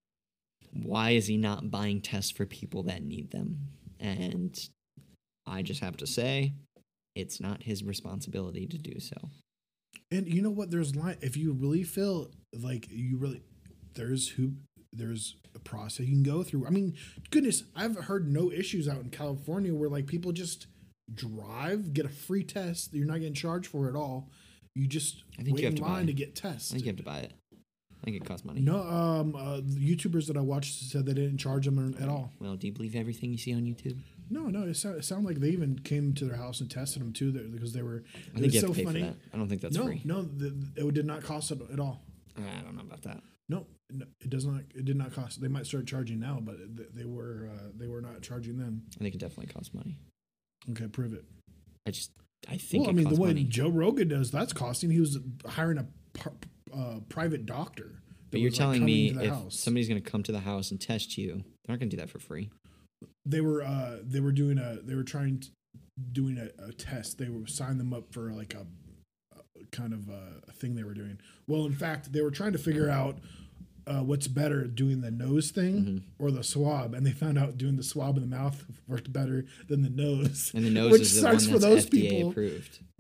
why is he not buying tests for people that need them? And I just have to say, it's not his responsibility to do so. and you know what? There's line. If you really feel like you really, there's who, there's a process you can go through. I mean, goodness, I've heard no issues out in California where like people just drive, get a free test. You're not getting charged for it at all. You just I think wait you have in to line buy. to get I tests. think you have to buy it. I think it costs money. No, um, uh, the YouTubers that I watched said they didn't charge them at all. Well, do you believe everything you see on YouTube? No, no, it sounded, it sounded like they even came to their house and tested them too, there because they were. I It think you was have so to pay funny. for that. I don't think that's no, free. no, the, it did not cost it at all. I don't know about that. No, no, it does not. It did not cost. They might start charging now, but they, they were uh, they were not charging them. I think it definitely costs money. Okay, prove it. I just, I think Well, it I mean, costs the way money. Joe Rogan does, that's costing. He was hiring a par, uh, private doctor. that But you're was, like, telling coming me to the if house. somebody's going to come to the house and test you, they're not going to do that for free. they were uh, they were doing a they were trying to, doing a, a test. They were signing them up for like a, a kind of a, a thing they were doing. Well, in fact, they were trying to figure out uh, what's better, doing the nose thing Mm-hmm. or the swab, and they found out doing the swab in the mouth worked better than the nose. And the nose which is the sucks one for that's those F D A people. approved.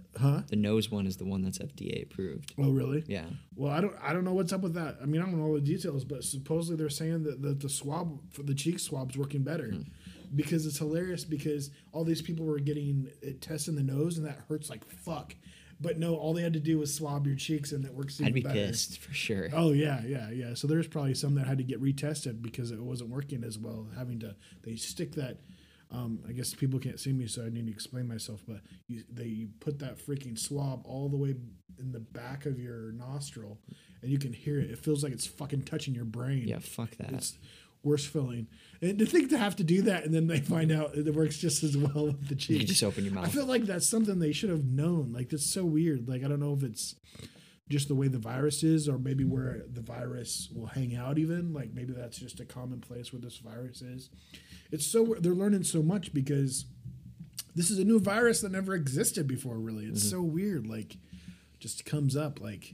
Huh? The nose one is the one that's F D A approved. Oh, really? Yeah. Well, I don't I don't know what's up with that. I mean, I don't know all the details, but supposedly they're saying that, that the swab for the cheek swab's working better. Hmm. Because it's hilarious because all these people were getting it tested in the nose and that hurts like fuck. But no, all they had to do was swab your cheeks and it works even I'd be better. pissed for sure. Oh yeah, yeah, yeah. So there's probably some that had to get retested because it wasn't working as well. Having to they stick that. Um, I guess people can't see me, so I need to explain myself. But you, they you put that freaking swab all the way in the back of your nostril, and you can hear it. It feels like it's fucking touching your brain. Yeah, fuck that. It's worst feeling. And to think to have to do that, and then they find out it works just as well with the cheek. You just open your mouth. I feel like that's something they should have known. Like that's so weird. Like I don't know if it's just the way the virus is, or maybe where the virus will hang out. Even like maybe that's just a common place where this virus is. It's so they're learning so much because this is a new virus that never existed before. Really, it's Mm-hmm. so weird. Like just comes up like.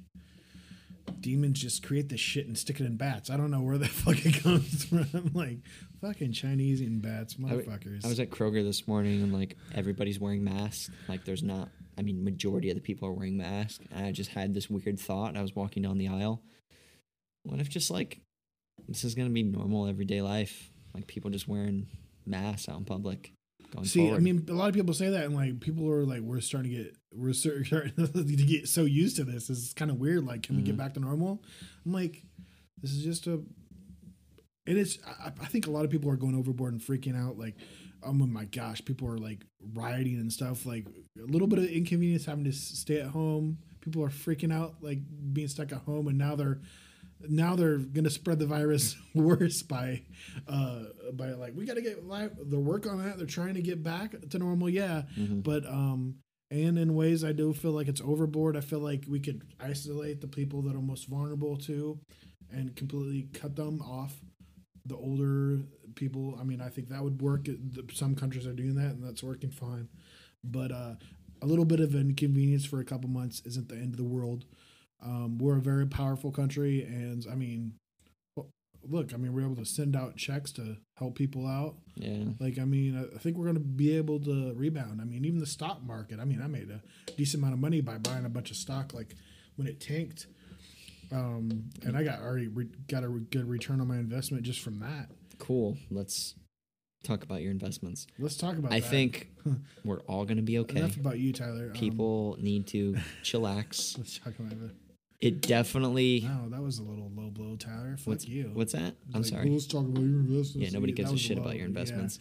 Demons just create this shit and stick it in bats. I don't know where the fuck it comes from. Like fucking Chinese eating bats, motherfuckers. I was at Kroger this morning and like everybody's wearing masks. Like there's not, I mean, majority of the people are wearing masks. And I just had this weird thought. I was walking down the aisle. What if just like this is gonna be normal everyday life? Like people just wearing masks out in public. Going See, forward. I mean, a lot of people say that, and like people are like, we're starting to get, we're starting to get so used to this. It's kind of weird. Like, can we Mm-hmm. get back to normal? I'm like, this is just a. It is. I, I think a lot of people are going overboard and freaking out. Like, oh my gosh, people are like rioting and stuff. Like a little bit of inconvenience having to s- stay at home. People are freaking out, like being stuck at home, and now they're. Now they're gonna spread the virus worse by, uh, by like we gotta get live. They're work on that. They're trying to get back to normal, yeah. Mhm. But um, and in ways I do feel like it's overboard. I feel like we could isolate the people that are most vulnerable to, and completely cut them off. The older people. I mean, I think that would work. Some countries are doing that, and that's working fine. But uh, a little bit of inconvenience for a couple months isn't the end of the world. Um, we're a very powerful country, and I mean, well, look, I mean, we're able to send out checks to help people out. yeah. Like, I mean, I think we're going to be able to rebound. I mean, even the stock market. I mean, I made a decent amount of money by buying a bunch of stock, like when it tanked, um, and I got already re- got a re- good return on my investment just from that. Cool. Let's talk about your investments. Let's talk about. I that. think we're all gonna be okay. Enough about you, Tyler. Um, People need to chillax. let's talk about it. It definitely. No, that was a little low blow, Tyler. Fuck What's you. What's that? It's I'm like, sorry. well, let's talk about your investments. Yeah, nobody That gives a was shit low. about your Yeah. investments.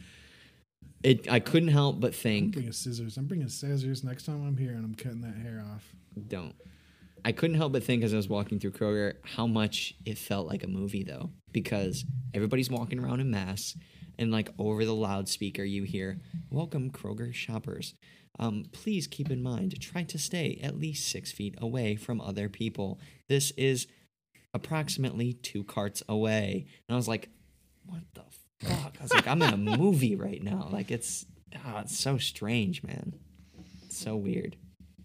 It. I couldn't help but I'm think. bringing scissors. I'm bringing scissors next time I'm here, and I'm cutting that hair off. Don't. I couldn't help but think as I was walking through Kroger how much it felt like a movie though, because everybody's walking around in masks, and like over the loudspeaker you hear, "Welcome Kroger shoppers. Um, please keep in mind, try to stay at least six feet away from other people. This is approximately two carts away." And I was like, "What the fuck?" I was like, "I'm in a movie right now." Like it's, ah, it's so strange, man. It's so weird.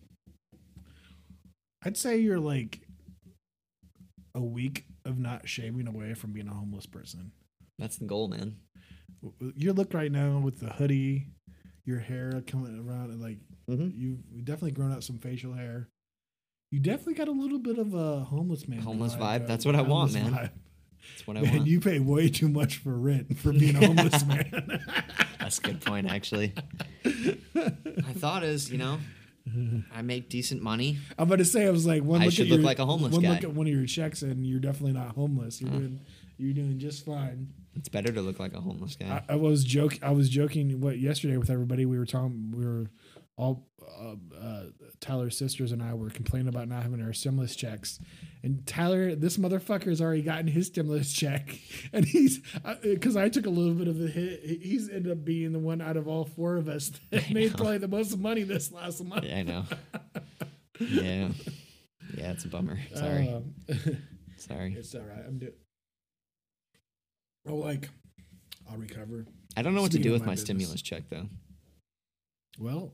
I'd say you're like a week of not shaving away from being a homeless person. That's the goal, man. Your look right now with the hoodie, your hair coming around, and like Mm-hmm. you've definitely grown out some facial hair. You definitely got a little bit of a homeless man. Homeless vibe? uh, That's what I want, homeless man. vibe. That's what I Man, want. you pay way too much for rent for being a homeless man. That's a good point, actually. My thought is, you know, I make decent money. I'm about to say, I was like, one I look should at look your, like a homeless one guy. look at one of your checks, and you're definitely not homeless. You're Huh. doing, you're doing just fine. It's better to look like a homeless guy. I, I was joke. I was joking. What yesterday with everybody, we were talking. We were all uh, uh, Tyler's sisters and I were complaining about not having our stimulus checks, and Tyler, this motherfucker's already gotten his stimulus check, and he's because I took a little bit of the hit. He's ended up being the one out of all four of us that made probably the most money this last month. Yeah, I know. Yeah. Yeah, it's a bummer. Sorry. Um, Sorry. it's all right. I'm doing. Oh, like I'll recover. I don't know what to Speaking do of with my my business. stimulus check, though. Well,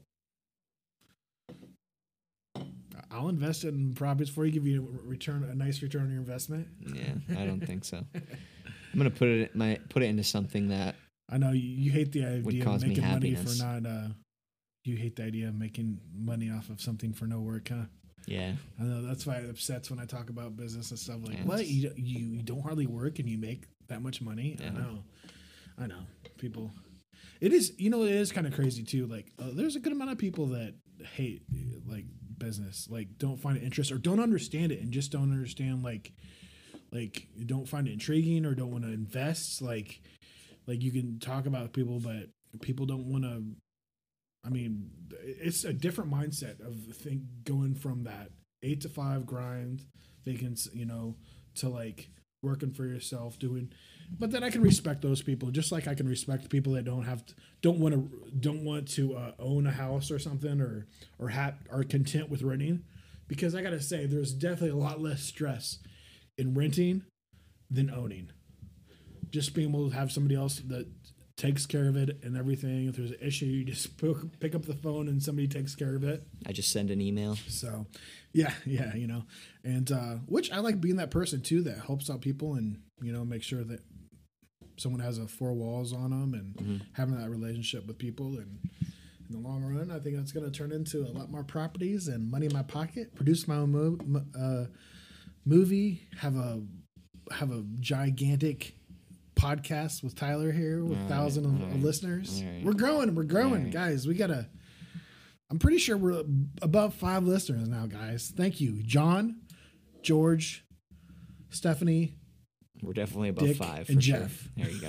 I'll invest it in properties for you. Give you a return, a nice return on your investment. Yeah, I don't think so. I'm gonna put it my put it into something that I know you, you hate the idea of cause me making money happiness. for not. Uh, You hate the idea of making money off of something for no work, huh? Yeah. I know that's why it upsets when I talk about business and stuff like, Yeah, what? it's- You, you you don't hardly work and you make that much money? Yeah. I know. I know. People. It is, you know, it is kind of crazy too. Like, uh, there's a good amount of people that hate like business, like don't find it interest or don't understand it and just don't understand like, like you don't find it intriguing or don't want to invest. Like, like you can talk about people, but people don't want to. I mean, it's a different mindset of think going from that eight to five grind, thinking, you know, to like working for yourself, doing. But then I can respect those people, just like I can respect people that don't have, to, don't want to, don't want to uh, own a house or something, or or have are content with renting, because I gotta say, there's definitely a lot less stress in renting than owning. Just being able to have somebody else that takes care of it and everything. If there's an issue, you just pick up the phone and somebody takes care of it. I just send an email. So, yeah, yeah, you know, and uh, which I like being that person too that helps out people and, you know, make sure that someone has a four walls on them and Mm-hmm. having that relationship with people. And in the long run, I think that's going to turn into a lot more properties and money in my pocket. Produce my own mo- uh, movie. Have a have a gigantic podcast with Tyler here with All thousands right, of, all of right, listeners. all right. We're growing. We're growing, All right. guys. We gotta. I'm pretty sure we're above five listeners now, guys. Thank you, John, George, Stephanie. We're definitely above Dick five for and sure. Jeff. There you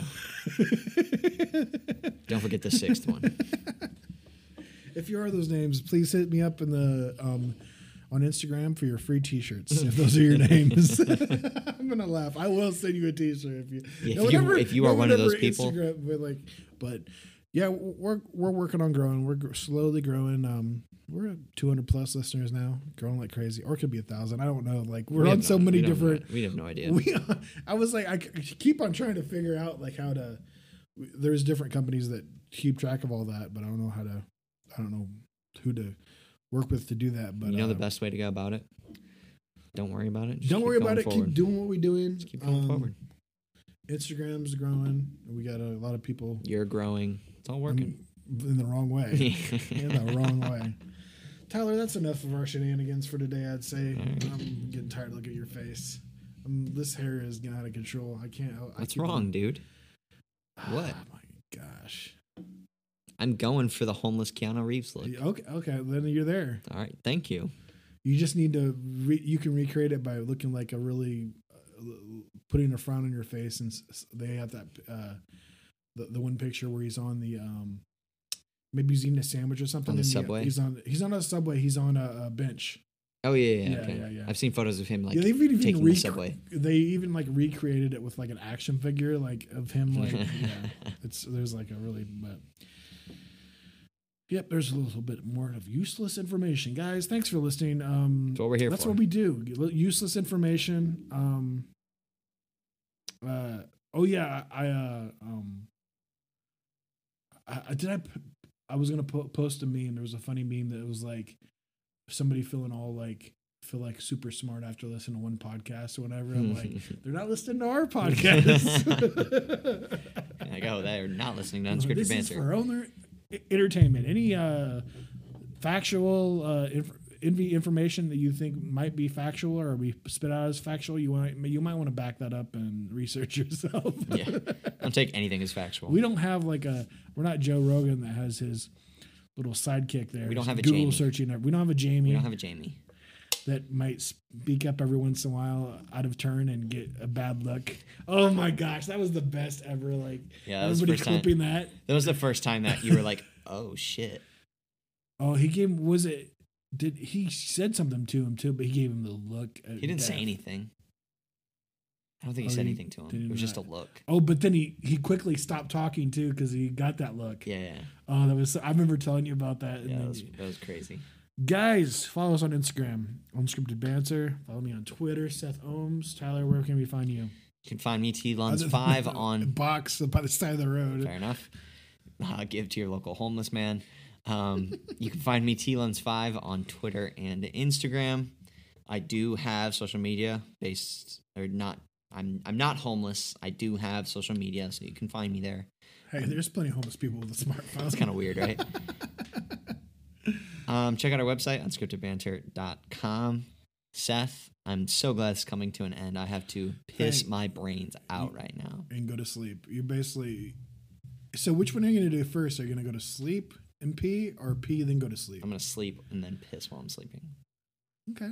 go. Don't forget the sixth one. If you are those names, please hit me up in the um, on Instagram for your free T-shirts. If those are your names, I'm gonna laugh. I will send you a T-shirt if you. If no, you- whatever- if you are no, one of those whatever people. Instagram, but like, but yeah, we're we're working on growing. We're gr- slowly growing. Um, we're at two hundred plus listeners now, growing like crazy, or it could be a thousand. I don't know. Like we're We on have so no- many we don't different. know- We have no idea. We, I was like, I c- keep on trying to figure out like how to. There's different companies that keep track of all that, but I don't know how to. I don't know who to work with to do that. But you know the uh, best way to go about it? Don't worry about it. Just don't keep worry going about it. forward. Keep doing what we're doing. Just keep going Um, forward. Instagram's growing. We got a lot of people You're growing. It's all working. in the wrong way. in the wrong way. Tyler, that's enough of our shenanigans for today, I'd say. right. I'm getting tired of looking at your face. Um, this hair is getting out of control. I can't. I What's keep wrong, on- dude? What? Oh my gosh. I'm going for the homeless Keanu Reeves look. Okay, okay, then you're there. All right. Thank you. You just need to. Re- you can recreate it by looking like a really, uh, putting a frown on your face, and s- they have that uh, the the one picture where he's on the um, maybe he's eating a sandwich or something. On the and he- subway? He's on. He's on a subway. He's on a, a bench. Oh, yeah, yeah, Yeah, okay. yeah, yeah. I've seen photos of him, like, yeah, they've even taking rec- the subway. They even like recreated it with like an action figure, like of him. Like, yeah, it's there's like a really, but yep, there's a little bit more of useless information, guys. Thanks for listening. Um, That's what we're here that's for. what we do. Useless information. Um, uh, oh yeah, I uh, um, I, I did I. p- I was gonna po- post a meme. There was a funny meme that was like somebody feeling all like feel like super smart after listening to one podcast or whatever. I'm like, they're not listening to our podcast. Like, oh, they're not listening to this Unscripted is Banter. for own entertainment. Any uh, factual uh, inf- envy information that you think might be factual or we spit out as factual, you want you might want to back that up and research yourself. Yeah. Don't take anything as factual. We don't have like a. We're not Joe Rogan that has his little sidekick there. We don't have a Google Jamie. searching. We don't have a Jamie We don't have a Jamie. that might speak up every once in a while out of turn and get a bad look. Oh my gosh, that was the best ever! Like Yeah, that was the everybody first time. clipping that. That was the first time that you were like, oh, shit. Oh, he gave. Was it? Did he said something to him too? But he gave him the look. He didn't say anything. I don't think he Oh, said he anything to him. did It was just a not. look. Oh, but then he he quickly stopped talking too because he got that look. Yeah, yeah. Oh, that was. I remember telling you about that. and Yeah, then that was, you- that was crazy. Guys, follow us on Instagram, Unscripted Banter. Follow me on Twitter, Seth Ohms. Tyler, where can we find you? You can find me, T Luns Other five than the on. box by the side of the road. Fair enough. Uh, give to your local homeless man. Um, you can find me, T Luns five, on Twitter and Instagram. I do have social media based, or not. I'm I'm not homeless. I do have social media, so you can find me there. Hey, there's plenty of homeless people with a smartphone. That's kind of weird, right? Um, check out our website, unscripted banter dot com. Seth, I'm so glad it's coming to an end. I have to piss Hey. my brains out right now. And go to sleep. You basically. So which one are you going to do first? Are you going to go to sleep and pee, or pee then go to sleep? I'm going to sleep and then piss while I'm sleeping. Okay.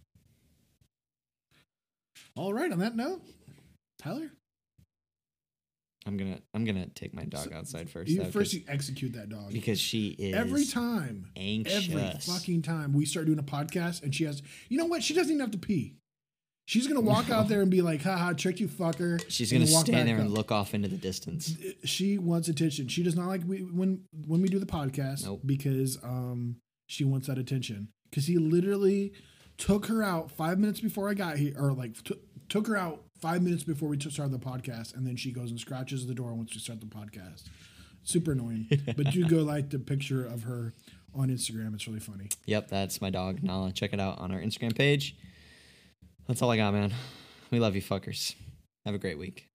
All right. On that note, Tyler, I'm gonna I'm gonna take my dog outside first. you though, first 'cause- you execute that dog because she is every time. anxious. Every fucking time we start doing a podcast, and she has, you know what? She doesn't even have to pee. She's gonna walk No. out there and be like, "Haha, trick you, fucker." She's and gonna walk stand back there and up. look off into the distance. She wants attention. She does not like we, when when we do the podcast Nope. because um she wants that attention. Because he literally took her out five minutes before I got here, or like t- took her out five minutes before we t- started the podcast, and then she goes and scratches the door once we start the podcast. Super annoying. But you go like the picture of her on Instagram. It's really funny. Yep, that's my dog, Nala. Check it out on our Instagram page. That's all I got, man. We love you fuckers. Have a great week.